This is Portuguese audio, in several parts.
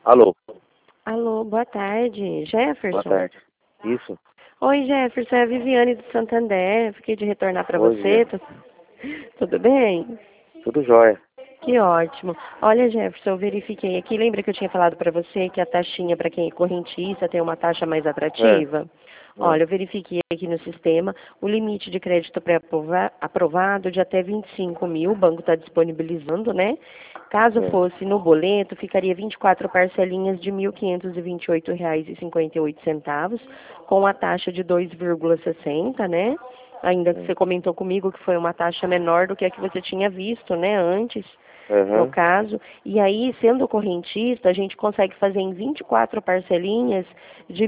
Alô, Alô, boa tarde. boa Jefferson? tarde. Isso? Oi, Jefferson, é a Viviane do Santander. Fiquei de retornar para Oi, você. Viviane. Tudo bem? Tudo jóia. Que ótimo. Olha, Jefferson, eu verifiquei aqui. Lembra que eu tinha falado para você que a taxinha para quem é correntista tem uma taxa mais É, atrativa? é, Olha, eu verifiquei aqui no sistema o limite de crédito pré-aprovado de até 25 mil, o banco está disponibilizando, né? Caso é. fosse no boleto, ficaria 24 parcelinhas de R$ 1.528,58, com a taxa de 2,60, né? Ainda que É. você comentou comigo que foi uma taxa menor do que a que você tinha visto, né, antes no Aham, caso, e aí, sendo correntista, a gente consegue fazer em 24 parcelinhas de R$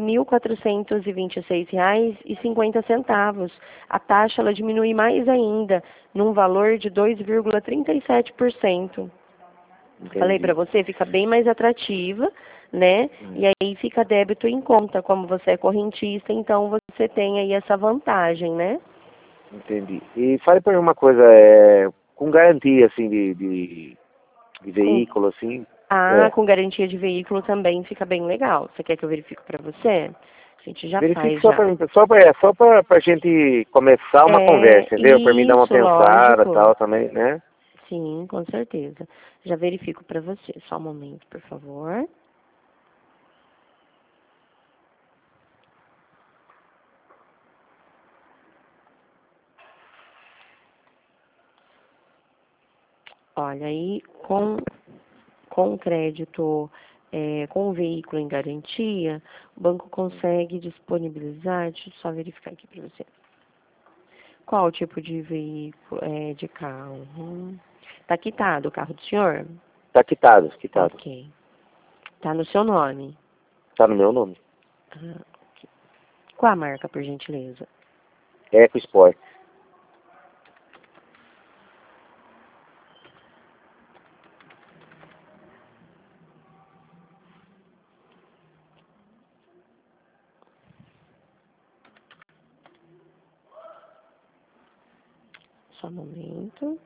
1.426,50. A taxa ela diminui mais ainda, num valor de 2,37%. Falei para entendi. você, fica bem mais atrativa, né? E aí fica débito em conta, como você é correntista, então você tem aí essa vantagem, né? Entendi. E fale para mim uma coisa, com garantia, assim, de Com veículo, assim, Com garantia de veículo também fica bem legal. Você quer que eu verifique para você? A gente já verifique faz só já. para mim, só para gente começar uma conversa, É entendeu? Para mim dar uma isso, pensada e lógico. tal também, né? Sim, com certeza. Já verifico para você. Só um momento, por favor. Olha, aí com crédito, com o veículo em garantia, o banco consegue disponibilizar, deixa eu só verificar aqui para você. Qual tipo de veículo, de carro? Tá quitado o carro do senhor? Tá quitado, quitado. Ok. Tá no seu nome. Tá no meu nome. Ah, ok. Qual a marca, por gentileza? EcoSport. Só um momento.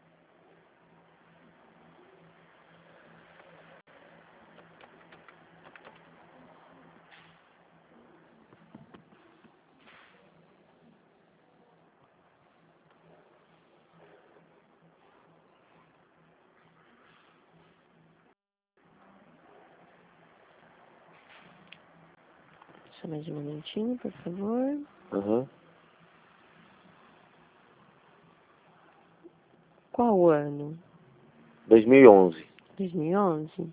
Só mais um momentinho, por favor. Uhum. Qual o ano? 2011. 2011?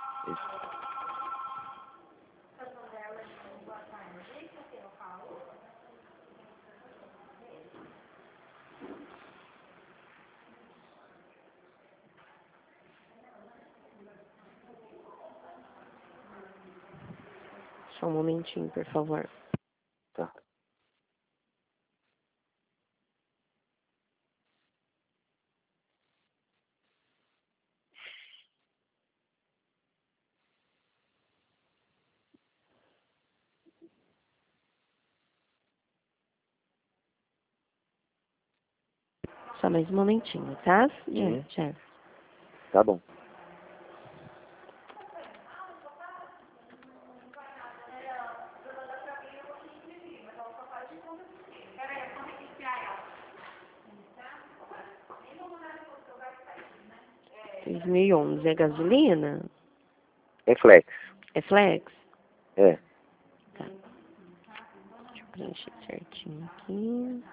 Só um momentinho, por favor. Tá. Só mais um momentinho, tá? Uhum. Já. Tá bom. Dois mil e onze é gasolina? Reflex. É flex? É. Tá. Deixa eu preencher certinho aqui.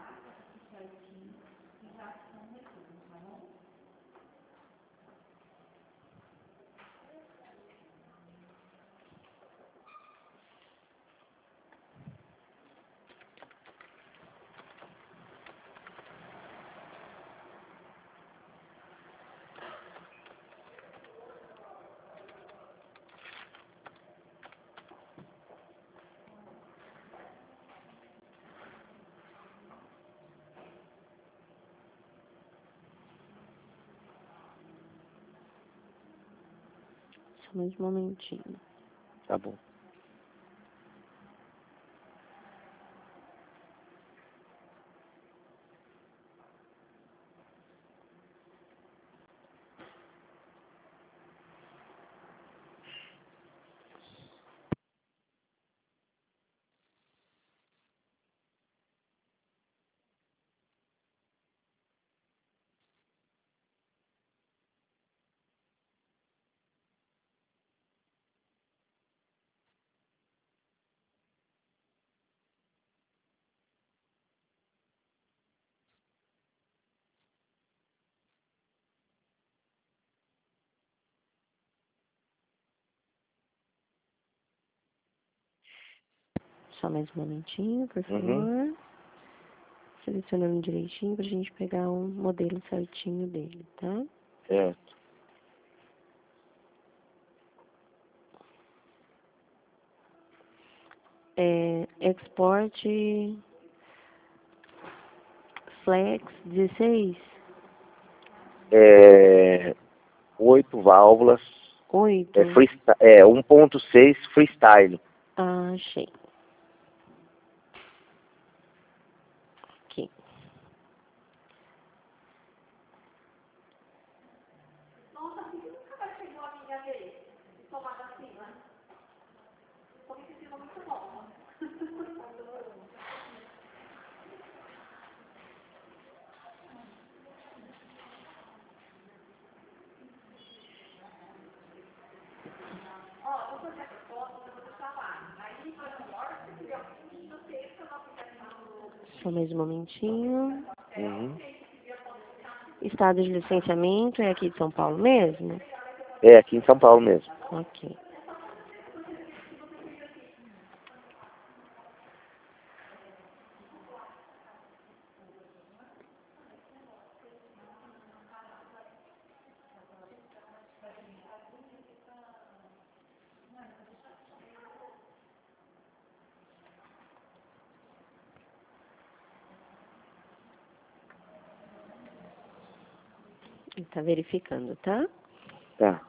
Só mais um momentinho. Tá bom. Só mais um momentinho, por favor. Uhum. Selecionando direitinho pra gente pegar um modelo certinho dele, tá? Certo. Export Flex 16, 8 válvulas. 8. É 1.6 freestyle. Ah, achei. Aqui. Só mais um momentinho. Uhum. Estado de licenciamento é aqui de São Paulo mesmo? É aqui em São Paulo mesmo. Ok. Ele tá verificando, tá? Tá.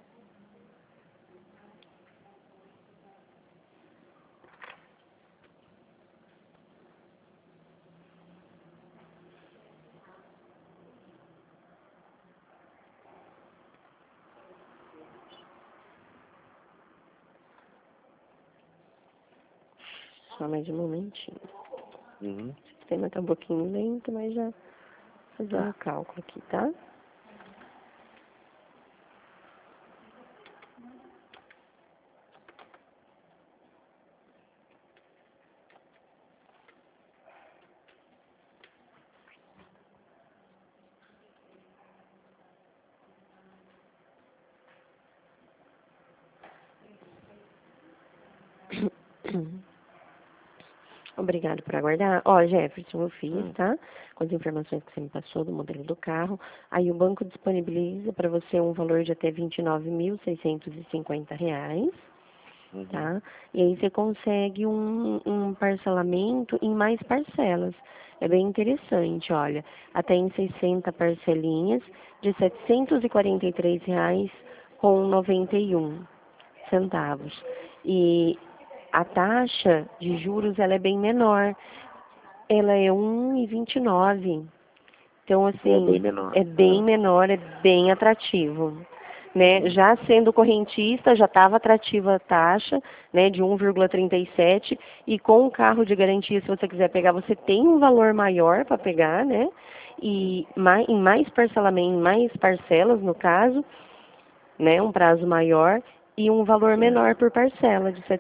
Só mais um momentinho. Uhum. O sistema tá um pouquinho lento, mas já fazendo Tá. o cálculo aqui, tá? Obrigado por aguardar. Ó, Jefferson, eu fiz, tá? Com as informações que você me passou do modelo do carro. Aí o banco disponibiliza para você um valor de até R$ 29.650, Uhum. tá? E aí você consegue um parcelamento em mais parcelas. É bem interessante, olha. Até em 60 parcelinhas de R$ 743,91. E a taxa de juros ela é bem menor. Ela é 1,29. Então, É bem assim, menor. é bem menor, é bem atrativo. Né? Uhum. Já sendo correntista, já estava atrativa a taxa, né, de 1,37, e com o carro de garantia, se você quiser pegar, você tem um valor maior para pegar, né? E em mais parcelamento, em mais parcelas, no caso, né, um prazo maior e um valor Certo. menor por parcela, de R$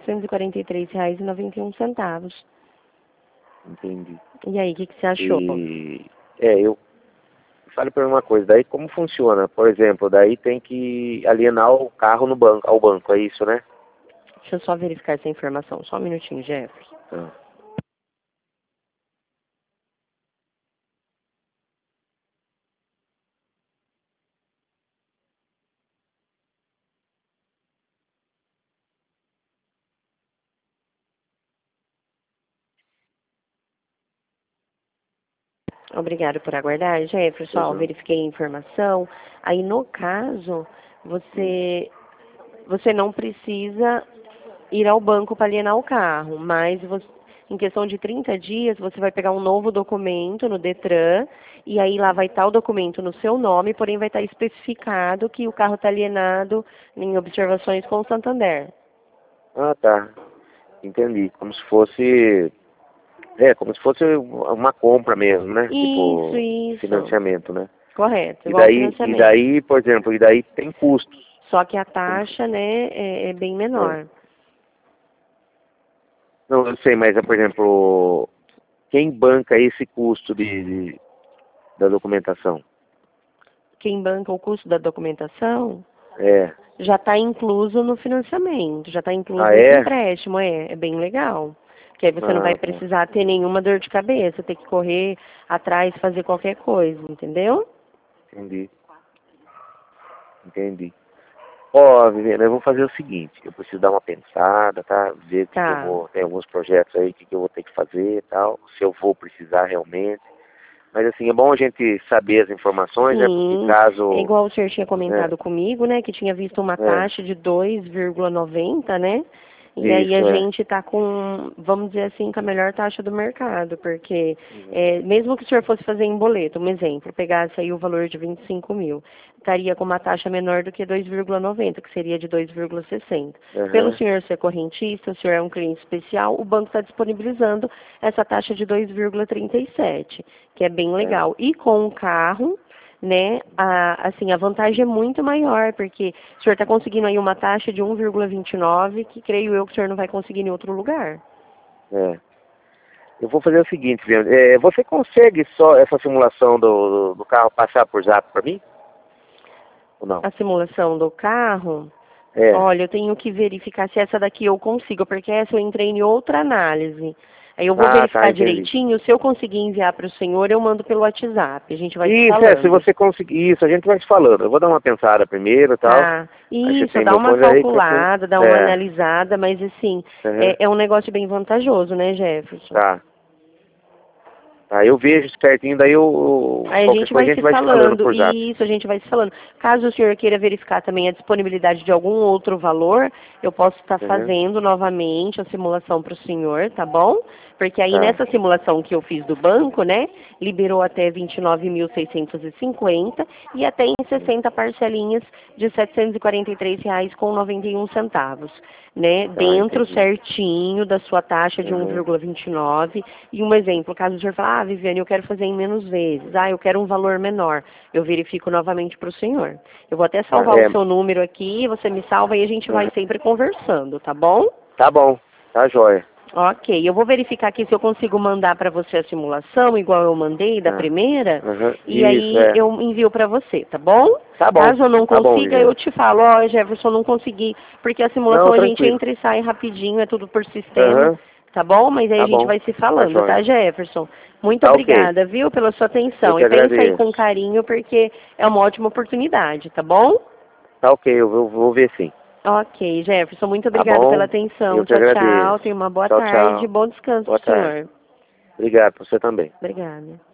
743,91. Entendi. E aí, o que você achou? Eu fale para uma coisa, daí como funciona? Por exemplo, daí tem que alienar o carro no banco, ao banco, é isso, né? Deixa eu só verificar essa informação. Só um minutinho, Jefferson. Tá. Obrigada por aguardar, Jefferson. Ó, Uhum. verifiquei a informação. Aí, no caso, você não precisa ir ao banco para alienar o carro, mas em questão de 30 dias, você vai pegar um novo documento no Detran, e aí lá vai estar o documento no seu nome, porém vai estar especificado que o carro está alienado em observações com o Santander. Ah, tá. Entendi. Como se fosse uma compra mesmo, né? Isso, Tipo, isso. financiamento, né? Correto, E igual ao daí, e financiamento. daí, por exemplo, e daí tem custos. Só que a Como- taxa, né, é bem é. menor. Não, eu sei, mas, por exemplo, quem banca esse custo da documentação? Quem banca o custo da documentação É. já está incluso no financiamento, já está incluso Ah, nesse é? empréstimo, é bem legal. Que aí você não vai Tá. precisar ter nenhuma dor de cabeça, ter que correr atrás, fazer qualquer coisa, entendeu? Entendi. Entendi. Ó, Viviana, eu vou fazer o seguinte, eu preciso dar uma pensada, tá? Ver o que que eu Tá. vou, tem alguns projetos aí, o que que eu vou ter que fazer e tal, se eu vou precisar realmente. Mas assim, é bom a gente saber as informações, né? Porque Sim, é caso, igual o senhor tinha né? comentado comigo, né, que tinha visto uma É, taxa de 2,90, né? E aí a isso, é. gente tá com, vamos dizer assim, com a melhor taxa do mercado, porque Uhum. mesmo que o senhor fosse fazer em boleto, um exemplo, pegasse aí o valor de 25 mil, estaria com uma taxa menor do que 2,90, que seria de 2,60. Pelo Aham, senhor ser correntista, o senhor é um cliente especial, o banco está disponibilizando essa taxa de 2,37, que é bem é. legal. E com o carro, né, assim, a vantagem é muito maior, porque o senhor está conseguindo aí uma taxa de 1,29, que creio eu que o senhor não vai conseguir em outro lugar. É. Eu vou fazer o seguinte, Viviana, você consegue só essa simulação do carro passar por zap para mim? Ou não? A simulação do carro, É. olha, eu tenho que verificar se essa daqui eu consigo, porque essa eu entrei em outra análise. Aí eu vou Ah, tá, verificar entendi. direitinho, se eu conseguir enviar para o senhor, eu mando pelo WhatsApp, a gente vai se Isso, se falando. você conseguir isso, a gente vai se falando. Eu vou dar uma pensada primeiro e tal. Tá, Aí você isso, tem dá meu uma fone aí, qualquer coisa. calculada, dá uma É, analisada, mas assim, aham, é um negócio bem vantajoso, né, Jefferson? tá. Tá, eu vejo certinho, daí Aí a qualquer gente vai coisa a se gente vai se falando falando, por zap. isso, a gente vai se falando. Caso o senhor queira verificar também a disponibilidade de algum outro valor, eu posso estar Aham, fazendo novamente a simulação para o senhor, tá bom? Porque aí tá. nessa simulação que eu fiz do banco, né, liberou até 29.650 e até em 60 parcelinhas de R$ 743,91, né, Tá, dentro entendi. certinho da sua taxa de Aham, 1,29. E um exemplo, caso o senhor fale, Viviane, eu quero fazer em menos vezes, eu quero um valor menor, eu verifico novamente para o senhor. Eu vou até tá, salvar o seu número aqui, você me salva e a gente vai aham. sempre conversando, tá bom? Tá bom, tá jóia. Ok, eu vou verificar aqui se eu consigo mandar para você a simulação, igual eu mandei da Tá. primeira, Aham, e isso, aí eu envio para você, tá bom? Caso eu não tá bom, consiga, eu Viviane. te falo, ó, Jefferson, não consegui, porque a Não, simulação a gente tranquilo. entra e sai rapidinho, é tudo por sistema, Aham, tá bom? Mas aí tá a gente bom, vai se tá falando, tá, jóia. Jefferson? Muito Tá ok, obrigada, viu, pela sua eu atenção. que E pensa aí com agradeço. carinho, porque é uma ótima oportunidade, tá bom? Tá ok, vou ver sim. Ok, Jefferson, muito Tá obrigada pela bom? Eu atenção. que Tchau, tchau. agradeço. Tenha uma boa Tchau, tarde. tchau. Bom descanso Boa pro tarde. senhor. Obrigado, pra você também. Obrigada.